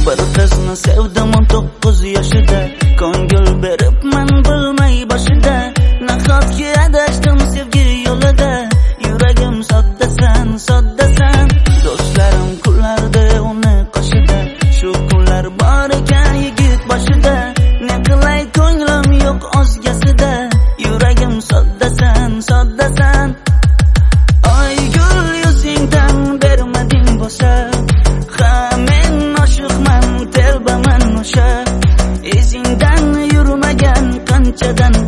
Bir qizni sevdim 19 yoshida, ko'ngil beribman bilmay boshida. Nahotki adashdim sevgi yo'lida, yuragim soddasan, soddasan. Do'stlarim kulardi uni qoshida, shu kunlar bor ekan yigit boshida. Ne qilay ko'nglim yo'q o'zgasida, yuragim soddasan, soddasan. Ay gul yuzingdan bermading bo'lsa, ha men oshiqman, telbaman o'sha. Izingdan yurmagan qanchadan